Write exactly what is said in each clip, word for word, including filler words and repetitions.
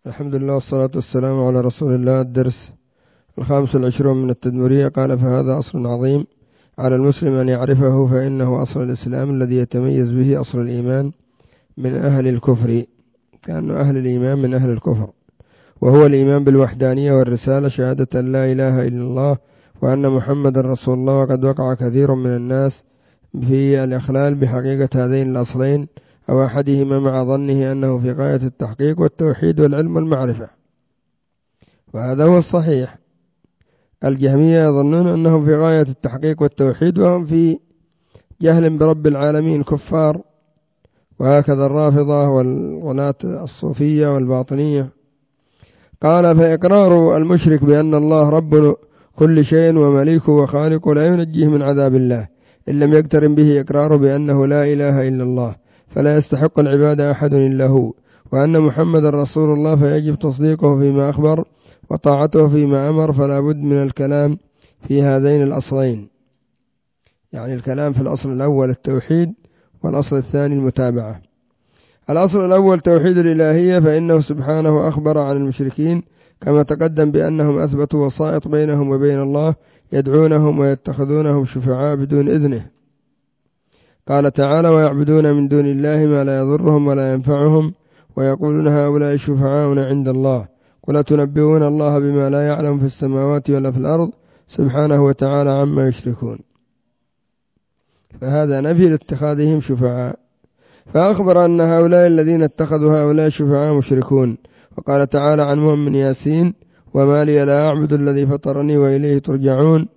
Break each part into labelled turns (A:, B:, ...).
A: الحمد لله والصلاة والسلام على رسول الله. الدرس الخامس والعشرون من التدمرية. قال: فهذا أصل عظيم على المسلم أن يعرفه، فإنه أصل الإسلام الذي يتميز به أصل الإيمان من أهل الكفر، كأن أهل الإيمان من أهل الكفر، وهو الإيمان بالوحدانية والرسالة، شهادة أن لا إله إلا الله وأن محمد رسول الله. وقد وقع كثير من الناس في الإخلال بحقيقة هذين الأصلين أو أحدهما، مع ظنه أنه في غاية التحقيق والتوحيد والعلم والمعرفة، وهذا هو الصحيح. الجهمية يظنون أنهم في غاية التحقيق والتوحيد وهم في جهل برب العالمين كفار، وهكذا الرافضة والغلاة الصوفية والباطنية. قال: فإقرار المشرك بأن الله رب كل شيء ومليكه وخالقه لا ينجيه من عذاب الله إن لم يقترن به إقراره بأنه لا إله إلا الله، فلا يستحق العبادة أحد إلا هو، وأن محمد رسول الله، فيجب تصديقه فيما أخبر وطاعته فيما أمر. فلا بد من الكلام في هذين الأصلين، يعني الكلام في الأصل الأول التوحيد، والأصل الثاني المتابعة. الأصل الأول توحيد الإلهية، فإنه سبحانه أخبر عن المشركين كما تقدم بأنهم أثبتوا وسائط بينهم وبين الله، يدعونهم ويتخذونهم شفعاء بدون إذنه. قال تعالى: ويعبدون من دون الله ما لا يضرهم ولا ينفعهم ويقولون هؤلاء شفعاؤنا عند الله، قل أتنبئون الله بما لا يعلم في السماوات ولا في الأرض سبحانه وتعالى عما يشركون. فهذا نفي لاتخاذهم شفعاء. فأخبر أن هؤلاء الذين اتخذوا هؤلاء شفعاء مشركون. وقال تعالى عن مؤمن ياسين: وما لي لا أعبد الذي فطرني وإليه ترجعون،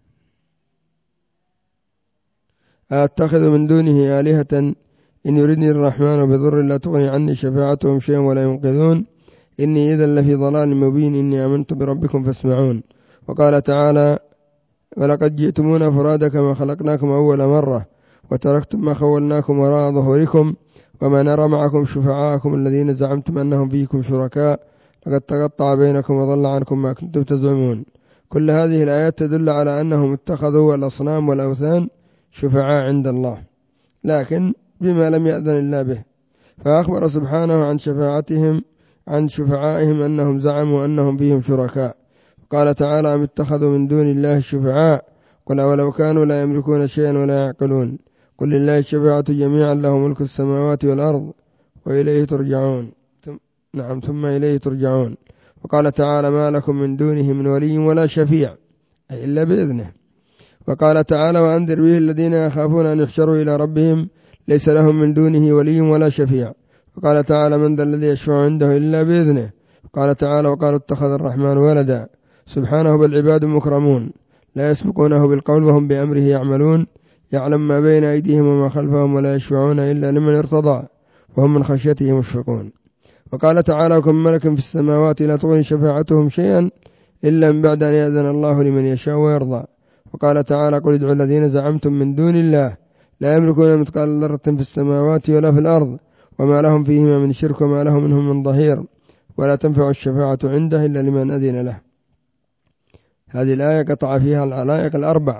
A: أتخذ من دونه آلهة إن يردني الرحمن بضر لا تغني عني شفاعتهم شيئا ولا ينقذون، إني إذا لفي ضلال مبين، إني آمنت بربكم فاسمعون. وقال تعالى: ولقد جئتمونا فرادا كما خلقناكم أول مرة وتركتم ما خولناكم وراء ظهوركم وما نرى معكم شفعاءكم الذين زعمتم أنهم فيكم شركاء، لقد تقطع بينكم وضل عنكم ما كنتم تزعمون. كل هذه الآيات تدل على أنهم اتخذوا الأصنام والأوثان شفعاء عند الله، لكن بما لم يأذن الله به. فأخبر سبحانه عن شفاعتهم عن شفعائهم أنهم زعموا أنهم فيهم شركاء. قال تعالى: أم اتخذوا من دون الله شفعاء قل ولو كانوا لا يملكون شيئا ولا يعقلون، قل لله الشفاعة جميعا له ملك السماوات والأرض وإليه ترجعون. نعم ثم إليه ترجعون. وقال تعالى: ما لكم من دونه من ولي ولا شفيع، أي إلا بإذنه. وقال تعالى: وأنذر به الذين يخافون أن يحشروا إلى ربهم ليس لهم من دونه ولي ولا شفيع. وقال تعالى: من ذا الذي يشفع عنده إلا بإذنه. وقال تعالى: وقالوا اتخذ الرحمن ولدا، سبحانه بل عباد مكرمون لا يسبقونه بالقول وهم بأمره يعملون، يعلم ما بين أيديهم وما خلفهم ولا يشفعون إلا لمن ارتضى وهم من خشيته مشفقون. وقال تعالى: وكم ملك في السماوات لا تغني شفاعتهم شيئا إلا من بعد أن يأذن الله لمن يشاء ويرضى. وقال تعالى: قل ادعوا الذين زعمتم من دون الله لا يملكون مثقال ذرة في السماوات ولا في الأرض وما لهم فيهما من شرك وما لهم منهم من ظهير ولا تنفع الشفاعة عنده إلا لمن أذن له. هذه الآية قطع فيها العلائق الأربع،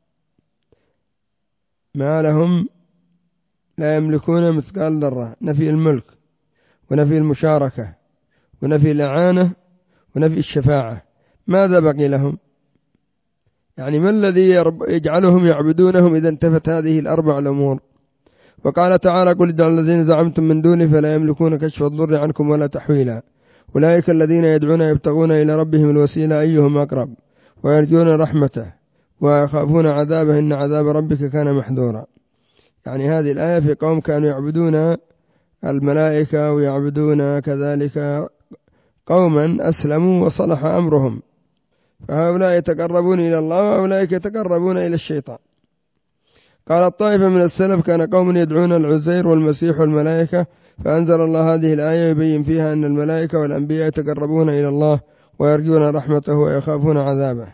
A: ما لهم لا يملكون مثقال ذرة، نفي الملك ونفي المشاركة ونفي الإعانة ونفي الشفاعة. ماذا بقي لهم؟ يعني ما الذي يجعلهم يعبدونهم إذا انتفت هذه الأربع الأمور؟ وقال تعالى: قل ادعوا الذين زعمتم من دونه فلا يملكون كشف الضر عنكم ولا تحويلا، أولئك الذين يدعون يبتغون إلى ربهم الوسيلة أيهم أقرب ويرجون رحمته ويخافون عذابه إن عذاب ربك كان محذورا. يعني هذه الآية في قوم كانوا يعبدون الملائكة ويعبدون كذلك قوما أسلموا وصلح أمرهم، فهؤلاء يتقربون إلى الله وأولئك يتقربون إلى الشيطان. قال الطائفة من السلف: كان قوم يدعون العزير والمسيح والملائكة، فأنزل الله هذه الآية يبين فيها أن الملائكة والأنبياء يتقربون إلى الله ويرجون رحمته ويخافون عذابه.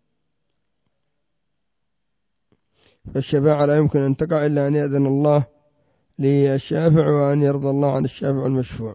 A: فالشفاعة لا يمكن أن تقع إلا أن يأذن الله للشافع وأن يرضى الله عن الشافع المشفوع.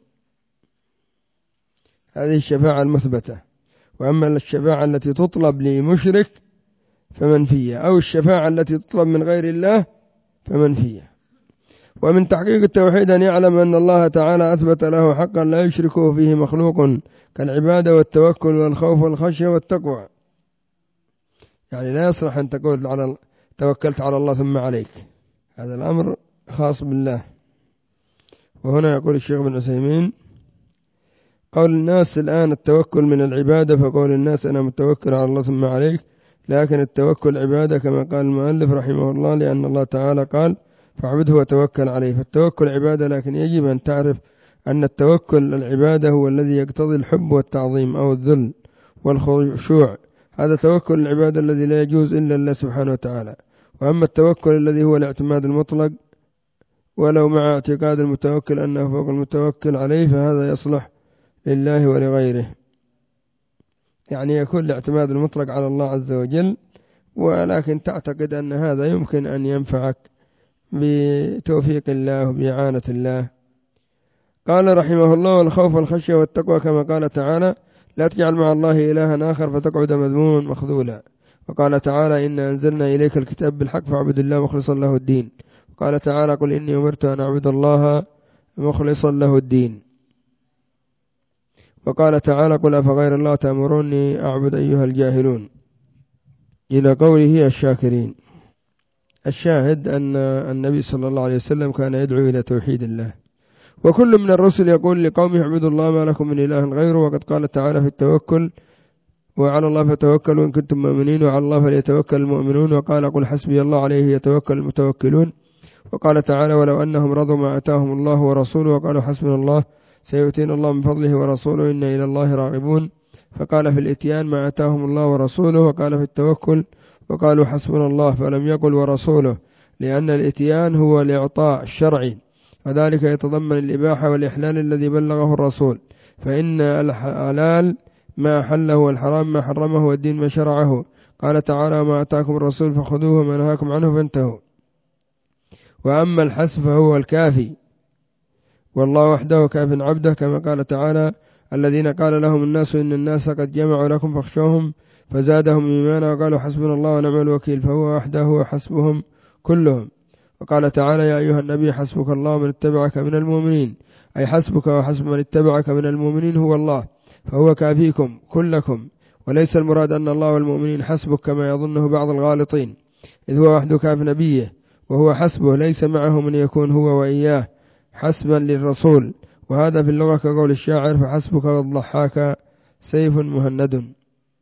A: هذه الشفاعة المثبتة. وأما الشفاعة التي تطلب لمشرك فمنفية، أو الشفاعة التي تطلب من غير الله فمنفية. ومن تحقيق التوحيد أن يعلم أن الله تعالى أثبت له حقا لا يشركه فيه مخلوق كالعبادة والتوكل والخوف والخشية والتقوى. يعني لا يصلح أن تقول على توكلت على الله ثم عليك، هذا الأمر خاص بالله. وهنا يقول الشيخ بن عثيمين: قول الناس الآن التوكل من العبادة، فقول الناس أنا متوكل على الله ثم عليك، لكن التوكل عبادة كما قال المؤلف رحمه الله، لأن الله تعالى قال فاعبده وتوكل عليه، فالتوكل عبادة. لكن يجب أن تعرف أن التوكل العبادة هو الذي يقتضي الحب والتعظيم أو الذل والخشوع، هذا توكل العبادة الذي لا يجوز إلا الله سبحانه وتعالى. وأما التوكل الذي هو الاعتماد المطلق ولو مع اعتقاد المتوكل أنه فوق المتوكل عليه، فهذا يصلح لله ولغيره، يعني يكون الاعتماد المطلق على الله عز وجل، ولكن تعتقد أن هذا يمكن أن ينفعك بتوفيق الله وبإعانة الله. قال رحمه الله: والخوف والخشية والتقوى كما قال تعالى: لا تجعل مع الله إلها آخر فتقعد مذموما مخذولا. وقال تعالى: إنا أنزلنا إليك الكتاب بالحق فاعبد الله مخلصا له الدين. وقال تعالى: قل إني أمرت أن أعبد الله مخلصا له الدين. وقال تعالى: قل أفغير الله تأمروني أعبد أيها الجاهلون، إلى قوله الشاكرين. الشاهد أن النبي صلى الله عليه وسلم كان يدعو إلى توحيد الله، وكل من الرسل يقول لقومه اعبدوا الله ما لكم من إله غيره. وقد قال تعالى في التوكل: وعلى الله فتوكلوا إن كنتم مؤمنين وعلى الله فليتوكل المؤمنون. وقال: قل حسبي الله عليه يتوكل المتوكلون. وقال تعالى: ولو أنهم رضوا ما آتاهم الله ورسوله وقالوا حسبنا الله سيؤتينا الله من فضله ورسوله إنا إلى الله راغبون. فقال في الإتيان: ما آتاهم الله ورسوله. وقال في التوكل: وقالوا حسبنا الله، فلم يقل ورسوله، لأن الإتيان هو الإعطاء الشرعي، وذلك يتضمن الإباحة والإحلال الذي بلغه الرسول، فإن الحلال ما أحله والحرام ما حرمه والدين ما شرعه. قال تعالى: وما آتاكم الرسول فخذوه وما نهاكم عنه فانتهوا. وأما الحسب فهو الكافي، والله وحده كاف عبده، كما قال تعالى: الذين قال لهم الناس إن الناس قد جمعوا لكم فاخشوهم فزادهم إيمانا وقالوا حسبنا الله ونعم الوكيل، فهو وحده وحسبهم كلهم. وقال تعالى: يا أيها النبي حسبك الله ومن اتبعك من المؤمنين، أي حسبك وحسب من اتبعك من المؤمنين هو الله، فهو كافيكم كلكم. وليس المراد أن الله والمؤمنين حسبك كما يظنه بعض الغالطين، إذ هو وحده كاف نبيه وهو حسبه، ليس معه من يكون هو وإياه حسبا للرسول. وهذا في اللغة كقول الشاعر: فحسبك والضحاك سيف مهند،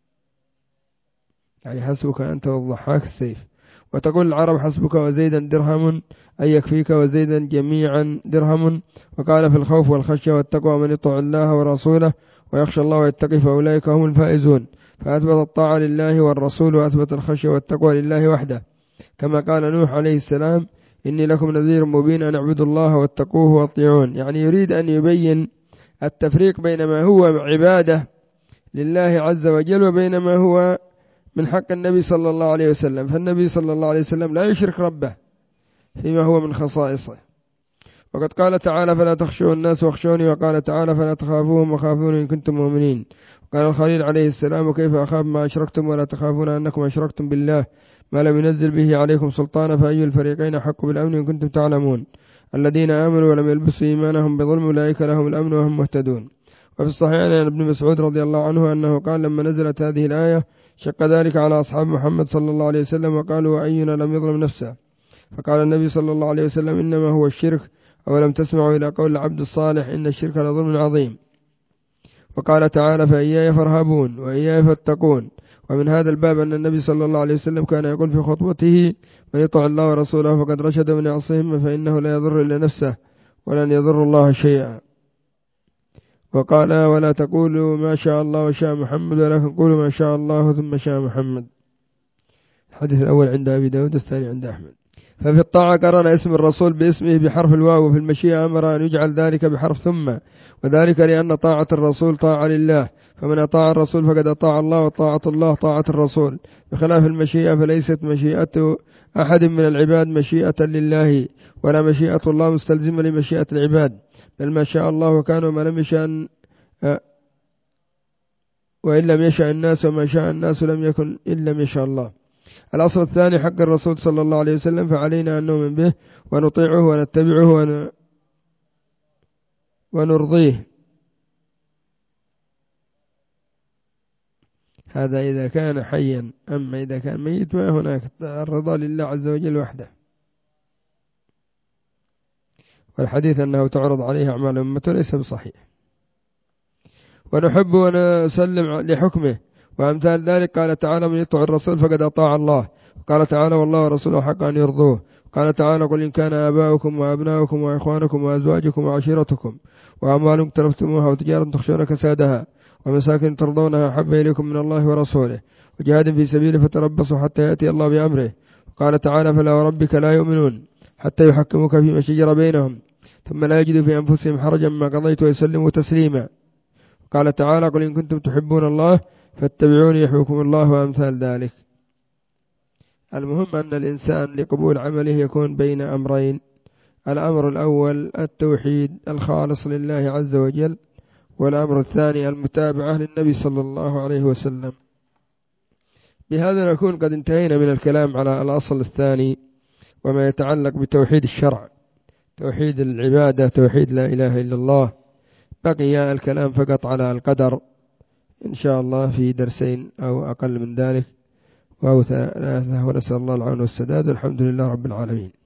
A: يعني حسبك أنت والضحاك السيف. وتقول العرب: حسبك وزيدا درهم، أي يكفيك وزيدا جميعا درهم. وقال في الخوف والخشية والتقوى: من يطع الله ورسوله ويخشى الله ويتقي فأولئك هم الفائزون. فأثبت الطاعة لله والرسول، وأثبت الخشية والتقوى لله وحده، كما قال نوح عليه السلام: إني لكم نذير مبين أن اعبدوا الله واتقوه واطيعون. يعني يريد أن يبين التفريق بين ما هو عبادة لله عز وجل وبين ما هو من حق النبي صلى الله عليه وسلم. فالنبي صلى الله عليه وسلم لا يشرك ربه فيما هو من خصائصه. وقد قال تعالى: فلا تخشوا الناس واخشوني. وقال تعالى: فلا تخافوهم وخافون إن كنتم مؤمنين. وقال الخليل عليه السلام: وكيف أخاف ما أشركتم ولا تخافون أنكم أشركتم بالله ما لم ينزل به عليكم سلطانا، فأي الفريقين أحق بالأمن إن كنتم تعلمون. الذين آمنوا ولم يلبسوا إيمانهم بظلم أولئك لهم الأمن وهم مهتدون. وفي الصحيحين عن ابن مسعود رضي الله عنه أنه قال: لما نزلت هذه الآية شق ذلك على أصحاب محمد صلى الله عليه وسلم، وقالوا: وأينا لم يظلم نفسه؟ فقال النبي صلى الله عليه وسلم: إنما هو الشرك، أولم تسمعوا إلى قول العبد الصالح: إن الشرك لظلم عظيم. وقال تعالى: فإياي فارهبون وإياي فاتقون. ومن هذا الباب أن النبي صلى الله عليه وسلم كان يقول في خطبته: من يطع الله ورسوله فقد رشد، ومن يعصهم فإنه لا يضر إلا نفسه ولن يضر الله شيئا. وقال: ولا تقولوا ما شاء الله وشاء محمد، ولكن قولوا ما شاء الله ثم شاء محمد. الحديث الأول عند أبي داود والثاني عند أحمد. ففي الطاعة قرن اسم الرسول باسمه بحرف الواو، وفي المشيئة أمر أن يجعل ذلك بحرف ثم، وذلك لأن طاعة الرسول طاعة لله، فمن أطاع الرسول فقد أطاع الله، وطاعة الله طاعة الرسول. بخلاف المشيئة فليست مشيئة أحد من العباد مشيئة لله، ولا مشيئة الله مستلزمة لمشيئة العباد، بل ما شاء الله وكان، وما لم يشاء وإن لم يشاء الناس، وما شاء الناس لم يكن إن لم يشاء الله. الأصل الثاني حق الرسول صلى الله عليه وسلم، فعلينا أن نؤمن به ونطيعه ونتبعه ون... ونرضيه. هذا إذا كان حيا، أما إذا كان ميت ما هناك الرضا لله عز وجل وحده. والحديث أنه تعرض عليه أعمال أمته ليس بصحيح. ونحب ونسلم لحكمه وأمثال ذلك. قال تعالى: من يطع الرسول فقد أطاع الله. قال تعالى: والله ورسوله حق أن يرضوه. قال تعالى: قل إن كان آباؤكم وأبناؤكم وإخوانكم وأزواجكم وعشيرتكم وأموال اقترفتموها وتجارة تخشون كسادها ومساكن ترضونها أحب إليكم من الله ورسوله وجهاد في سبيله فتربصوا حتى يأتي الله بأمره. قال تعالى: فلا وربك لا يؤمنون حتى يحكموك فيما شجر بينهم ثم لا يجدوا في أنفسهم حرجا مما قضيت ويسلموا تسليما. قال تعالى: قل إن كنتم تحبون الله فاتبعوني يحببكم الله، وأمثال ذلك. المهم أن الإنسان لقبول عمله يكون بين أمرين: الأمر الأول التوحيد الخالص لله عز وجل، والأمر الثاني المتابعة للنبي صلى الله عليه وسلم. بهذا نكون قد انتهينا من الكلام على الأصل الثاني وما يتعلق بتوحيد الشرع، توحيد العبادة، توحيد لا إله إلا الله. بقي الكلام فقط على القدر إن شاء الله في درسين أو أقل من ذلك أو ثلاثة، ونسأل الله العون والسداد. الحمد لله رب العالمين.